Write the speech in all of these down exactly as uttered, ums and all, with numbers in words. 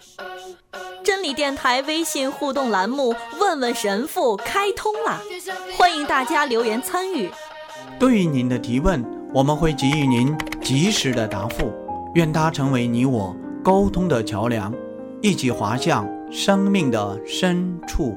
真理电台微信互动栏目问问神父开通了，欢迎大家留言参与。 对于您的提问，我们会给予您及时的答复，愿它成为你我沟通的桥梁，一起滑向生命的深处。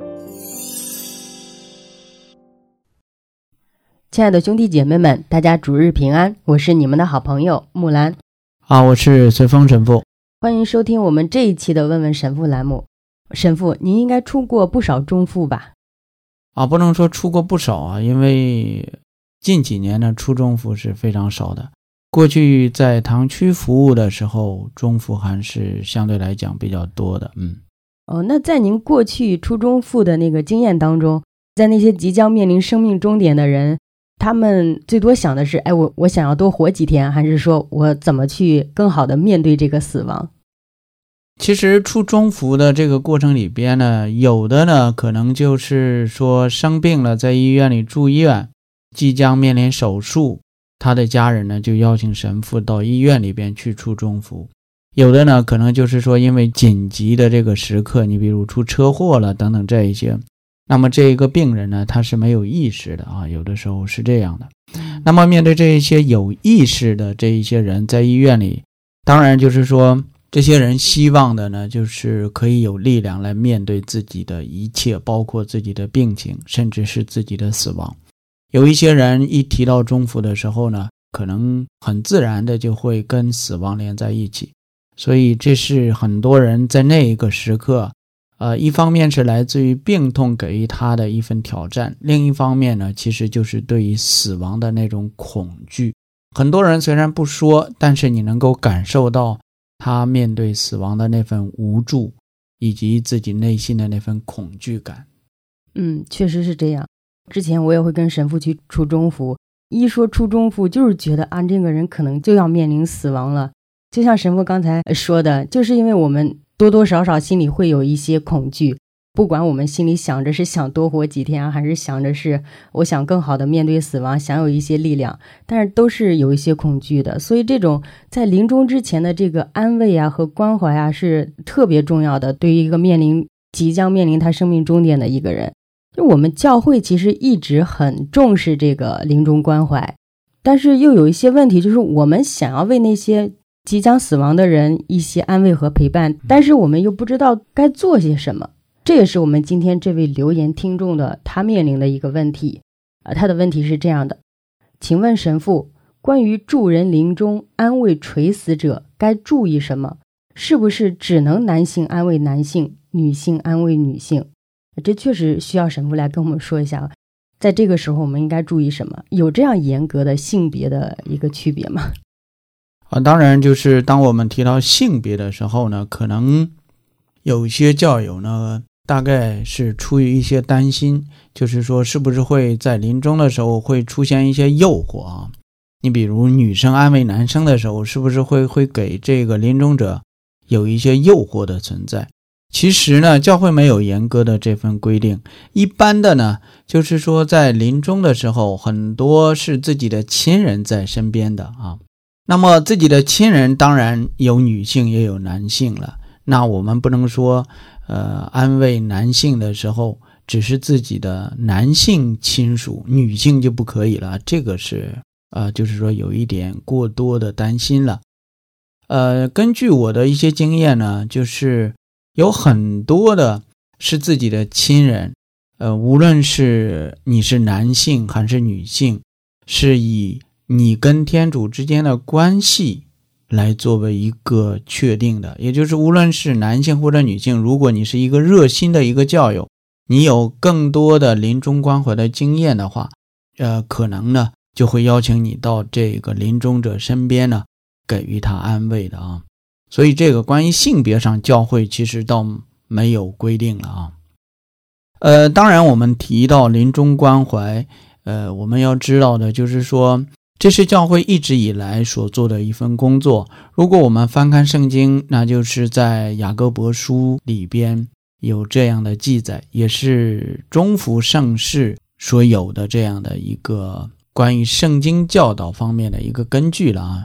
亲爱的兄弟姐妹们，大家主日平安，我是你们的好朋友木兰。 啊，我是随风神父， 欢迎收听我们这一期的问问神父栏目。神父，您应该出过不少中父吧？ 啊，不能说出过不少啊，因为近几年呢，出中父是非常少的。过去在堂区服务的时候，中父还是相对来讲比较多的。嗯， 哦，那在您过去出中父的那个经验当中，在那些即将面临生命终点的人，他们最多想的是，哎，我我想要多活几天，还是说我怎么去更好的面对这个死亡？ 其实出中服的这个过程里边呢，有的呢可能就是说生病了，在医院里住院，即将面临手术，他的家人呢就邀请神父到医院里边去出中服。有的呢可能就是说因为紧急的这个时刻，你比如出车祸了等等这一些，那么这个病人呢他是没有意识的啊，有的时候是这样的。那么面对这一些有意识的这一些人在医院里，当然就是说这些人希望的呢就是可以有力量来面对自己的一切，包括自己的病情，甚至是自己的死亡。有一些人一提到中服的时候呢，可能很自然的就会跟死亡连在一起，所以这是很多人在那一个时刻呃，一方面是来自于病痛给予他的一份挑战，另一方面呢，其实就是对于死亡的那种恐惧。很多人虽然不说，但是你能够感受到他面对死亡的那份无助，以及自己内心的那份恐惧感。 嗯，确实是这样。之前我也会跟神父去出中服，一说出中服就是觉得啊，这个人可能就要面临死亡了。就像神父刚才说的，就是因为我们多多少少心里会有一些恐惧，不管我们心里想着是想多活几天啊，还是想着是我想更好的面对死亡，想有一些力量，但是都是有一些恐惧的。所以这种在临终之前的这个安慰啊和关怀啊是特别重要的，对于一个面临即将面临他生命终点的一个人。就我们教会其实一直很重视这个临终关怀，但是又有一些问题，就是我们想要为那些即将死亡的人一些安慰和陪伴，但是我们又不知道该做些什么。这也是我们今天这位留言听众的他面临的一个问题。呃，他的问题是这样的：请问神父，关于助人临终安慰垂死者该注意什么？是不是只能男性安慰男性，女性安慰女性？这确实需要神父来跟我们说一下，在这个时候我们应该注意什么？有这样严格的性别的一个区别吗？ 啊，当然就是当我们提到性别的时候呢，可能有一些教友呢大概是出于一些担心，就是说是不是会在临终的时候会出现一些诱惑啊？你比如女生安慰男生的时候，是不是会会给这个临终者有一些诱惑的存在？其实呢，教会没有严格的这份规定，一般的呢就是说在临终的时候，很多是自己的亲人在身边的啊。那么自己的亲人当然有女性也有男性了，那我们不能说呃，安慰男性的时候只是自己的男性亲属，女性就不可以了，这个是呃，就是说有一点过多的担心了。呃，根据我的一些经验呢，就是有很多的是自己的亲人，呃，无论是你是男性还是女性，是以你跟天主之间的关系来作为一个确定的，也就是无论是男性或者女性，如果你是一个热心的一个教友，你有更多的临终关怀的经验的话，呃，可能呢就会邀请你到这个临终者身边呢，给予他安慰的啊。所以这个关于性别上，教会其实倒没有规定了啊。呃，当然我们提到临终关怀，呃，我们要知道的就是说，这是教会一直以来所做的一份工作。如果我们翻看圣经，那就是在雅各伯书里边有这样的记载，也是中福圣事所有的这样的一个关于圣经教导方面的一个根据了啊。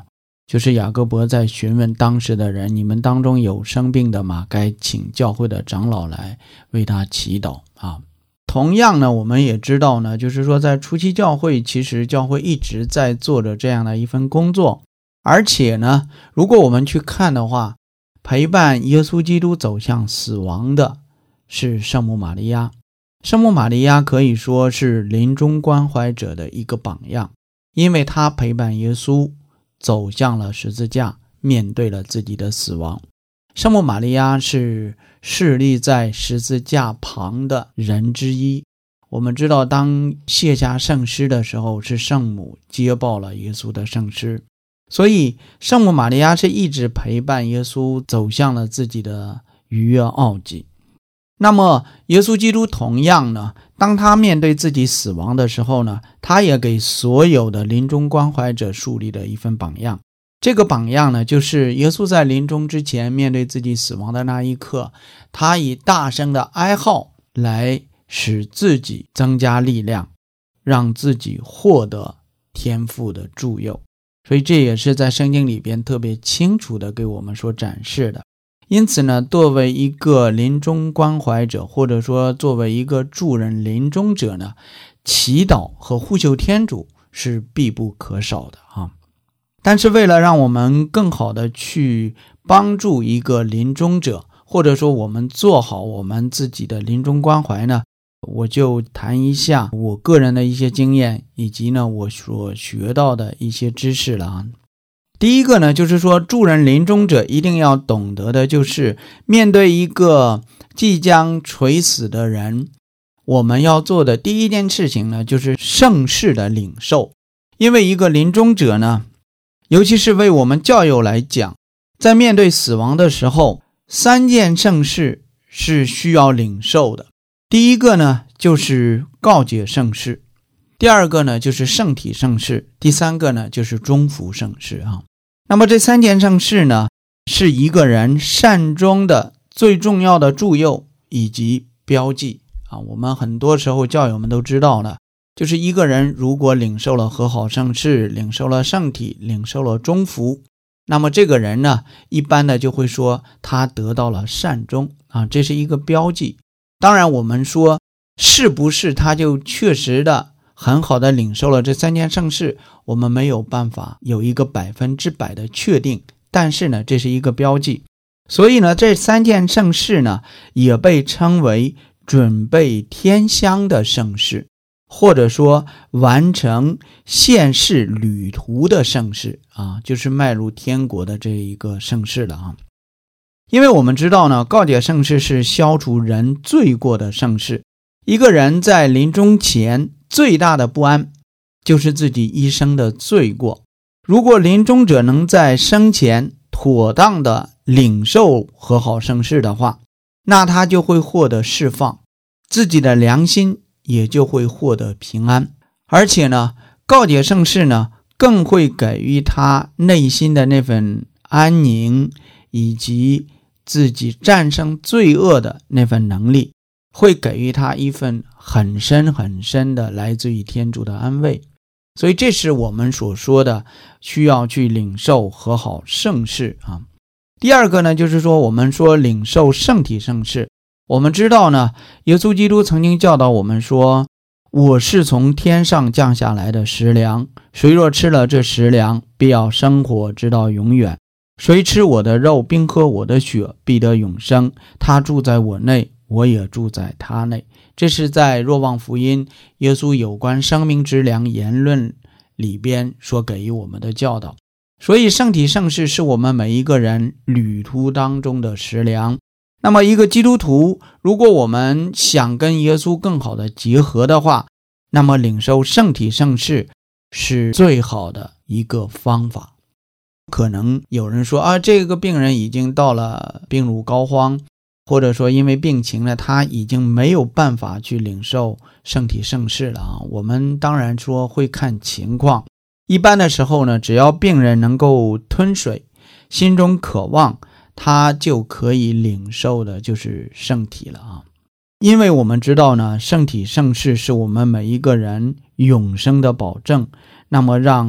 就是雅各伯在询问当时的人，你们当中有生病的吗？该请教会的长老来为他祈祷啊。同样呢，我们也知道呢，就是说在初期教会，其实教会一直在做着这样的一份工作，而且呢，如果我们去看的话，陪伴耶稣基督走向死亡的是圣母玛利亚。圣母玛利亚可以说是临终关怀者的一个榜样，因为她陪伴耶稣走向了十字架，面对了自己的死亡。圣母玛利亚是侍立在十字架旁的人之一。我们知道，当卸下圣尸的时候，是圣母接抱了耶稣的圣尸，所以圣母玛利亚是一直陪伴耶稣走向了自己的逾越奥迹。那么耶稣基督同样呢，当他面对自己死亡的时候呢，他也给所有的临终关怀者树立了一份榜样。这个榜样呢，就是耶稣在临终之前面对自己死亡的那一刻，他以大声的哀号来使自己增加力量，让自己获得天父的助佑。所以这也是在圣经里边特别清楚的给我们所展示的。因此呢，作为一个临终关怀者，或者说作为一个助人临终者呢，祈祷和呼求天主是必不可少的啊。但是为了让我们更好的去帮助一个临终者，或者说我们做好我们自己的临终关怀呢，我就谈一下我个人的一些经验，以及呢我所学到的一些知识了啊。第一个呢，就是说助人临终者一定要懂得的，就是面对一个即将垂死的人，我们要做的第一件事情呢，就是圣事的领受。因为一个临终者呢，尤其是为我们教友来讲，在面对死亡的时候，三件圣事是需要领受的。第一个呢，就是告解圣事；第二个呢，就是圣体圣事；第三个呢，就是中福圣事啊。那么这三件圣事呢，是一个人善终的最重要的助佑以及标记啊。我们很多时候教友们都知道了，就是一个人如果领受了和好圣事，领受了圣体，领受了中福，那么这个人呢，一般的就会说他得到了善终啊，这是一个标记。当然我们说是不是他就确实的很好的领受了这三件圣事，我们没有办法有一个百分之百的确定，但是呢，这是一个标记。所以呢，这三件圣事呢，也被称为准备天乡的圣事，或者说完成现世旅途的圣事啊，就是迈入天国的这一个圣事了啊。因为我们知道呢，告解圣事是消除人罪过的圣事。一个人在临终前最大的不安，就是自己一生的罪过。如果临终者能在生前妥当的领受和好圣事的话，那他就会获得释放，自己的良心也就会获得平安。而且呢，告解圣事呢，更会给予他内心的那份安宁，以及自己战胜罪恶的那份能力，会给予他一份很深很深的来自于天主的安慰。所以这是我们所说的需要去领受和好圣事啊。第二个呢，就是说我们说领受圣体圣事。我们知道呢，耶稣基督曾经教导我们说，我是从天上降下来的食粮，谁若吃了这食粮，必要生活直到永远。谁吃我的肉并喝我的血，必得永生。他住在我内，我也住在他内。这是在若望福音耶稣有关生命之粮言论里边所给予我们的教导。所以圣体圣事是我们每一个人旅途当中的食粮。那么一个基督徒，如果我们想跟耶稣更好的结合的话，那么领受圣体圣事是最好的一个方法。可能有人说啊，这个病人已经到了病入膏肓，或者说因为病情呢，他已经没有办法去领受圣体圣事了啊。我们当然说会看情况，一般的时候呢，只要病人能够吞水，心中渴望，他就可以领受的就是圣体了啊。因为我们知道呢，圣体圣事是我们每一个人永生的保证，那么让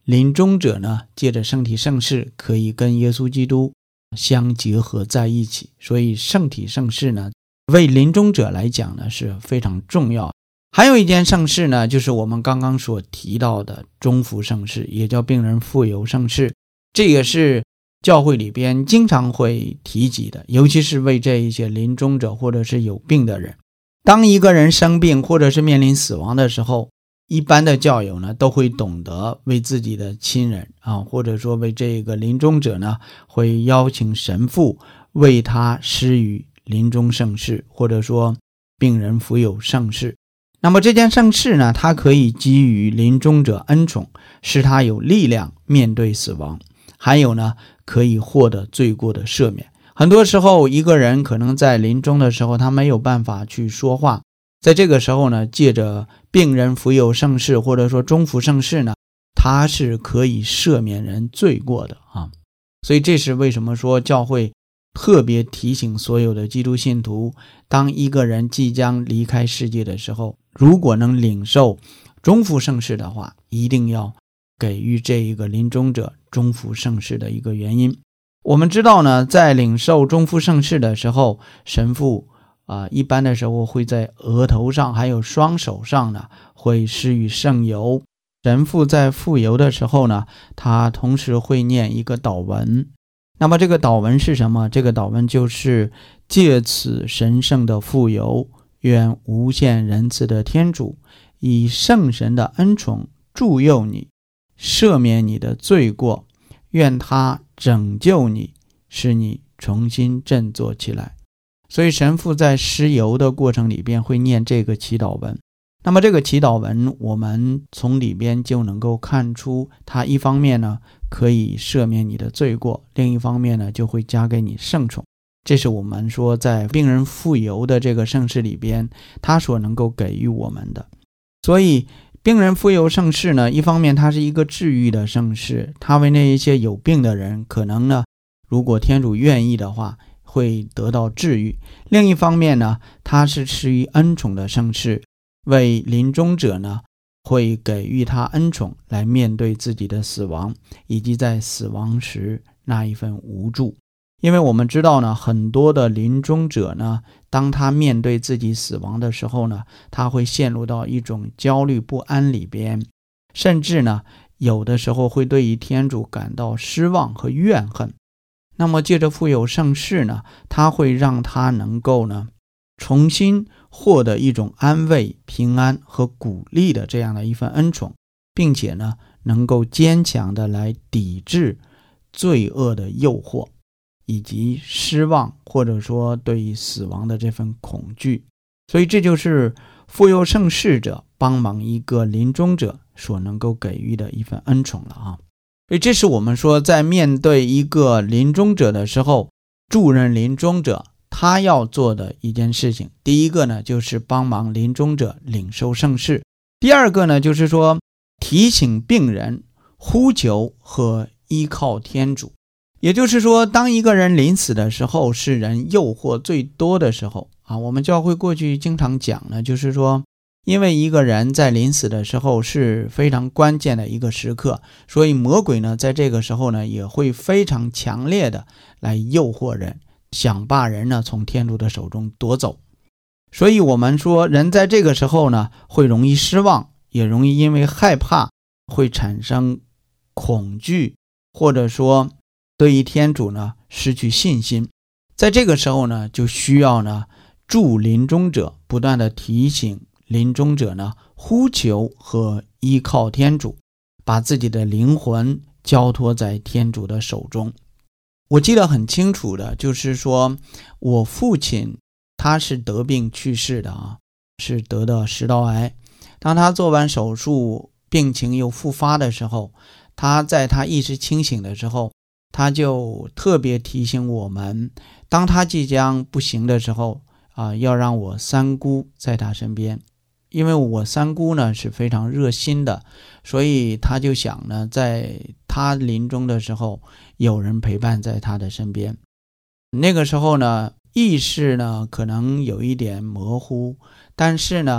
临终者呢，借着圣体圣事可以跟耶稣基督相结合在一起，所以圣体圣事呢，为临终者来讲呢是非常重要。还有一件圣事呢，就是我们刚刚所提到的中福圣事，也叫病人傅油圣事，这也是教会里边经常会提及的，尤其是为这一些临终者或者是有病的人。当一个人生病或者是面临死亡的时候，一般的教友呢都会懂得为自己的亲人啊，或者说为这个临终者呢，会邀请神父为他施予临终圣事，或者说病人傅油圣事。那么这件圣事呢，它可以给予临终者恩宠，使他有力量面对死亡，还有呢可以获得罪过的赦免。很多时候一个人可能在临终的时候他没有办法去说话，在这个时候呢，借着病人傅油圣事或者说中福圣事呢，他是可以赦免人罪过的啊。所以这是为什么说教会特别提醒所有的基督信徒，当一个人即将离开世界的时候，如果能领受中福圣事的话，一定要给予这一个临终者中福圣事的一个原因。我们知道呢，在领受中福圣事的时候，神父啊、呃，一般的时候会在额头上还有双手上呢，会施予圣油。神父在傅油的时候呢，他同时会念一个祷文。那么这个祷文是什么？这个祷文就是借此神圣的傅油，愿无限仁慈的天主以圣神的恩宠助佑你，赦免你的罪过，愿他拯救你，使你重新振作起来。所以神父在施油的过程里边会念这个祈祷文。那么这个祈祷文我们从里边就能够看出，它一方面呢可以赦免你的罪过，另一方面呢就会加给你圣宠。这是我们说在病人傅油的这个圣事里边他所能够给予我们的。所以病人傅油圣事呢，一方面它是一个治愈的圣事，它为那一些有病的人可能呢，如果天主愿意的话会得到治愈。另一方面呢，它是施予恩宠的圣事，为临终者呢会给予他恩宠来面对自己的死亡，以及在死亡时那一份无助。因为我们知道呢，很多的临终者呢，当他面对自己死亡的时候呢，他会陷入到一种焦虑不安里边，甚至呢有的时候会对于天主感到失望和怨恨。那么借着傅油圣事呢，他会让他能够呢重新获得一种安慰、平安和鼓励的这样的一份恩宠，并且呢能够坚强的来抵制罪恶的诱惑，以及失望或者说对于死亡的这份恐惧。所以这就是傅油圣事者帮忙一个临终者所能够给予的一份恩宠了啊。所以这是我们说在面对一个临终者的时候，助人临终者他要做的一件事情。第一个呢就是帮忙临终者领受圣事，第二个呢就是说提醒病人呼求和依靠天主。也就是说，当一个人临死的时候，是人诱惑最多的时候啊。我们教会过去经常讲呢，就是说因为一个人在临死的时候是非常关键的一个时刻，所以魔鬼呢在这个时候呢也会非常强烈的来诱惑人，想把人呢从天主的手中夺走。所以我们说人在这个时候呢会容易失望，也容易因为害怕会产生恐惧，或者说对于天主呢失去信心。在这个时候呢就需要呢助临终者不断的提醒临终者呢呼求和依靠天主，把自己的灵魂交托在天主的手中。我记得很清楚的就是说，我父亲他是得病去世的啊，是得的食道癌。当他做完手术病情又复发的时候，他在他意识清醒的时候，他就特别提醒我们，当他即将不行的时候啊，要让我三姑在他身边。因为我三姑呢是非常热心的，所以他就想呢，在他临终的时候有人陪伴在他的身边。那个时候呢意识呢可能有一点模糊，但是呢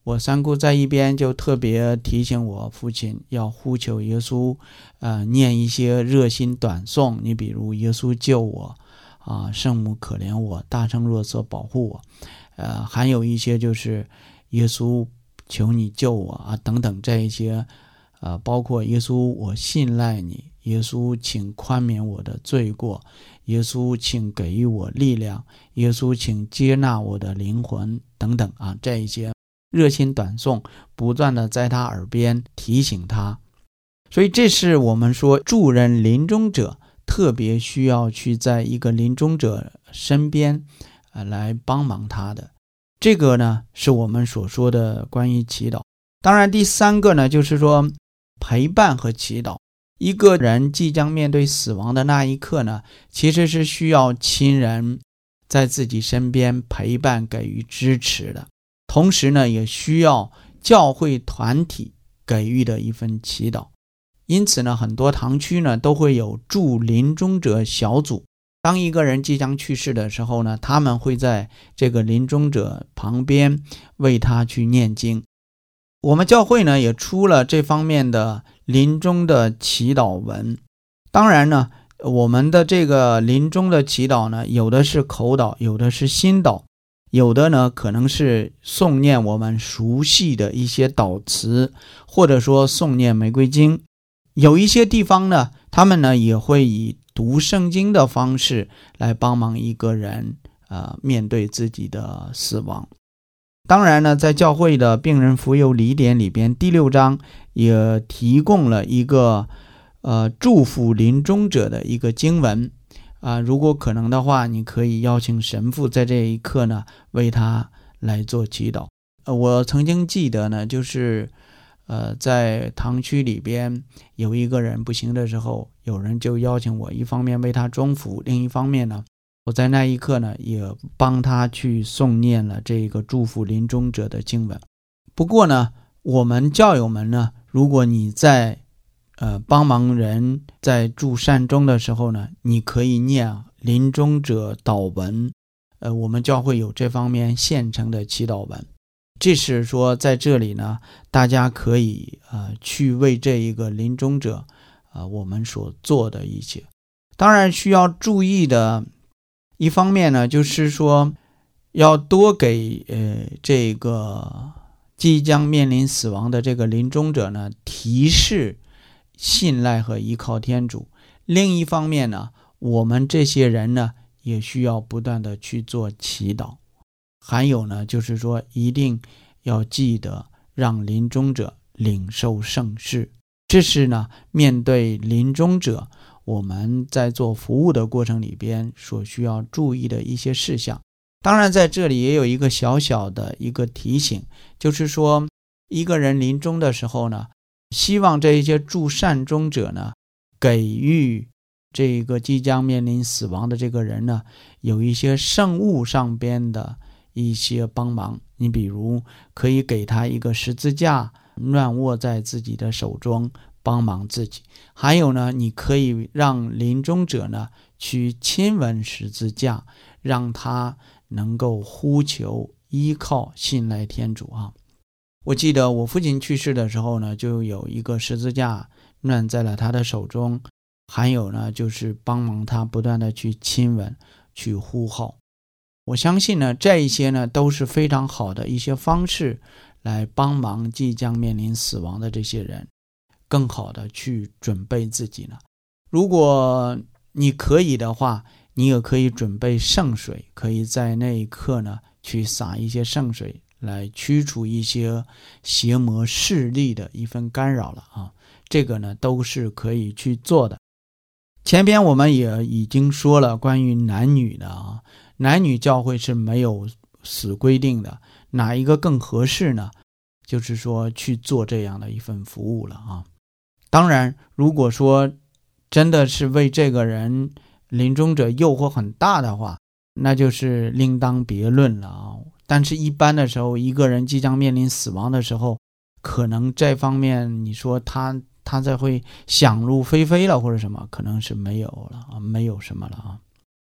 我三姑在一边就特别提醒我父亲要呼求耶稣，呃，念一些热心短颂，你比如耶稣救我啊，圣母可怜我，大圣若瑟保护我，呃，还有一些就是耶稣求你救我啊等等这一些，呃，包括耶稣我信赖你，耶稣请宽免我的罪过，耶稣请给予我力量，耶稣请接纳我的灵魂等等啊，这一些热心短颂不断的在他耳边提醒他。所以这是我们说助人临终者特别需要去在一个临终者身边、呃、来帮忙他的。这个呢是我们所说的关于祈祷。当然第三个呢就是说陪伴和祈祷。一个人即将面对死亡的那一刻呢，其实是需要亲人在自己身边陪伴给予支持的，同时呢也需要教会团体给予的一份祈祷。因此呢很多堂区呢都会有助临终者小组，当一个人即将去世的时候呢，他们会在这个临终者旁边为他去念经。我们教会呢也出了这方面的临终的祈祷文。当然呢我们的这个临终的祈祷呢，有的是口祷，有的是心祷，有的呢可能是诵念我们熟悉的一些祷词，或者说诵念玫瑰经。有一些地方呢他们呢也会以读圣经的方式来帮忙一个人呃面对自己的死亡。当然呢在教会的病人福佑礼典里边，第六章也提供了一个呃祝福临终者的一个经文啊、呃，如果可能的话，你可以邀请神父在这一刻呢为他来做祈祷。呃，我曾经记得呢，就是呃在堂区里边有一个人不行的时候，有人就邀请我，一方面为他祝福，另一方面呢我在那一刻呢也帮他去诵念了这个祝福临终者的经文。不过呢我们教友们呢，如果你在呃帮忙人在祝善终的时候呢，你可以念临终者祷文，呃我们教会有这方面现成的祈祷文。这是说在这里呢大家可以呃去为这一个临终者呃我们所做的一切。当然需要注意的一方面呢，就是说要多给呃这个即将面临死亡的这个临终者呢提示信赖和依靠天主。另一方面呢，我们这些人呢也需要不断的去做祈祷。还有呢就是说一定要记得让临终者领受圣事。这是呢面对临终者我们在做服务的过程里边所需要注意的一些事项。当然在这里也有一个小小的一个提醒，就是说一个人临终的时候呢，希望这一些助善终者呢给予这个即将面临死亡的这个人呢有一些圣物上边的一些帮忙。你比如可以给他一个十字架，乱握在自己的手中帮忙自己。还有呢，你可以让临终者呢去亲吻十字架，让他能够呼求依靠信赖天主啊。我记得我父亲去世的时候呢，就有一个十字架乱在了他的手中，还有呢就是帮忙他不断的去亲吻去呼号。我相信呢这一些呢都是非常好的一些方式来帮忙即将面临死亡的这些人更好的去准备自己呢。如果你可以的话，你也可以准备圣水，可以在那一刻呢去洒一些圣水来驱除一些邪魔势力的一份干扰了啊。这个呢都是可以去做的。前边我们也已经说了关于男女的啊，男女教会是没有死规定的，哪一个更合适呢？就是说去做这样的一份服务了啊。当然如果说真的是为这个人临终者诱惑很大的话，那就是另当别论了啊。但是一般的时候，一个人即将面临死亡的时候，可能这方面你说他他再会想入非非了或者什么，可能是没有了啊，没有什么了啊。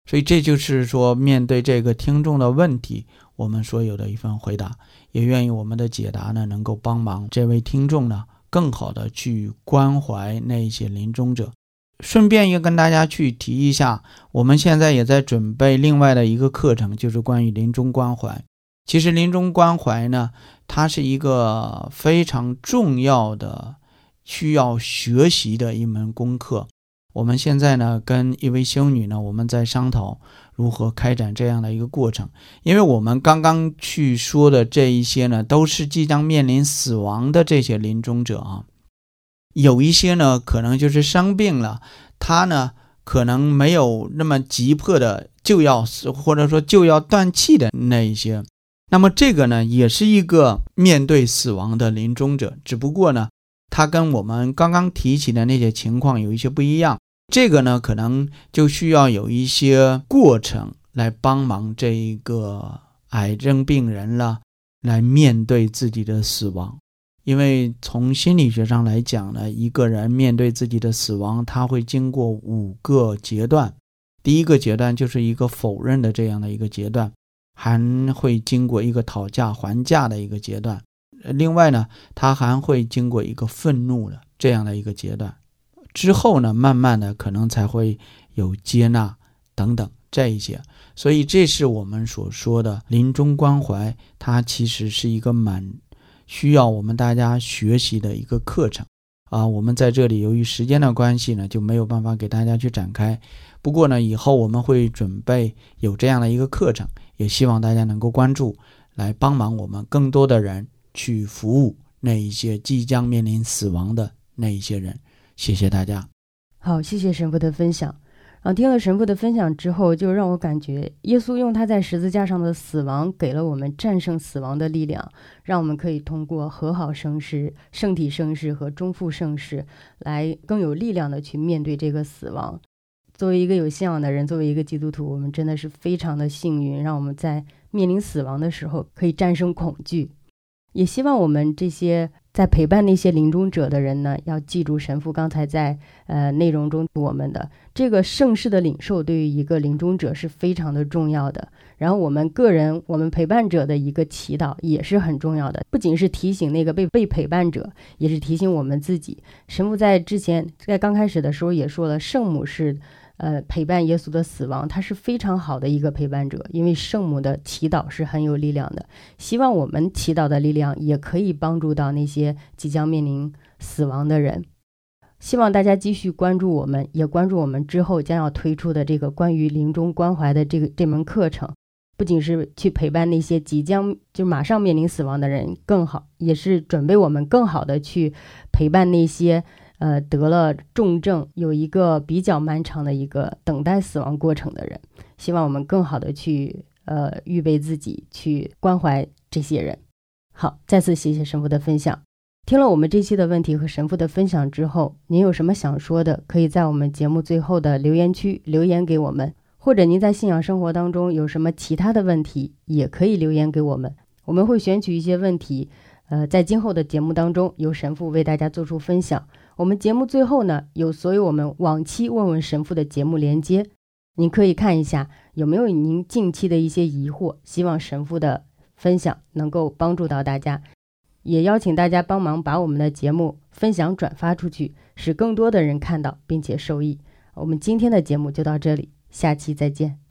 所以这就是说面对这个听众的问题，我们所有的一份回答，也愿意我们的解答呢能够帮忙这位听众呢更好的去关怀那些临终者。顺便也跟大家去提一下，我们现在也在准备另外的一个课程，就是关于临终关怀。其实临终关怀呢，它是一个非常重要的需要学习的一门功课。我们现在呢跟一位修女呢，我们在商讨如何开展这样的一个过程。因为我们刚刚去说的这一些呢，都是即将面临死亡的这些临终者啊。有一些呢可能就是生病了，他呢可能没有那么急迫的就要死，或者说就要断气的那一些。那么这个呢也是一个面对死亡的临终者，只不过呢他跟我们刚刚提起的那些情况有一些不一样。这个呢可能就需要有一些过程来帮忙这一个癌症病人了来面对自己的死亡。因为从心理学上来讲呢，一个人面对自己的死亡，他会经过五个阶段。第一个阶段就是一个否认的这样的一个阶段，还会经过一个讨价还价的一个阶段。另外呢，他还会经过一个愤怒的这样的一个阶段。之后呢，慢慢的可能才会有接纳等等这一些。所以这是我们所说的临终关怀，它其实是一个蛮需要我们大家学习的一个课程啊。我们在这里由于时间的关系呢，就没有办法给大家去展开。不过呢，以后我们会准备有这样的一个课程，也希望大家能够关注，来帮忙我们更多的人去服务那一些即将面临死亡的那一些人。谢谢大家。 好，谢谢神父的分享。然后听了神父的分享之后，就让我感觉耶稣用他在十字架上的死亡给了我们战胜死亡的力量，让我们可以通过和好圣事、圣体圣事和中复圣事来更有力量的去面对这个死亡。作为一个有信仰的人，作为一个基督徒，我们真的是非常的幸运，让我们在面临死亡的时候可以战胜恐惧。也希望我们这些在陪伴那些临终者的人呢，要记住神父刚才在呃内容中我们的这个圣事的领受对于一个临终者是非常的重要的。然后我们个人我们陪伴者的一个祈祷也是很重要的，不仅是提醒那个被被陪伴者，也是提醒我们自己。神父在之前在刚开始的时候也说了，圣母是呃，陪伴耶稣的死亡，他是非常好的一个陪伴者，因为圣母的祈祷是很有力量的。希望我们祈祷的力量也可以帮助到那些即将面临死亡的人。希望大家继续关注我们，也关注我们之后将要推出的这个关于临终关怀的这个这门课程。不仅是去陪伴那些即将就马上面临死亡的人更好，也是准备我们更好的去陪伴那些呃，得了重症，有一个比较漫长的一个等待死亡过程的人。希望我们更好的去呃预备自己，去关怀这些人。好，再次谢谢神父的分享。听了我们这期的问题和神父的分享之后，您有什么想说的，可以在我们节目最后的留言区留言给我们，或者您在信仰生活当中有什么其他的问题，也可以留言给我们。我们会选取一些问题呃，在今后的节目当中由神父为大家做出分享。我们节目最后呢，有所有我们往期问问神父的节目连接，您可以看一下有没有您近期的一些疑惑，希望神父的分享能够帮助到大家。也邀请大家帮忙把我们的节目分享转发出去，使更多的人看到并且受益。我们今天的节目就到这里，下期再见。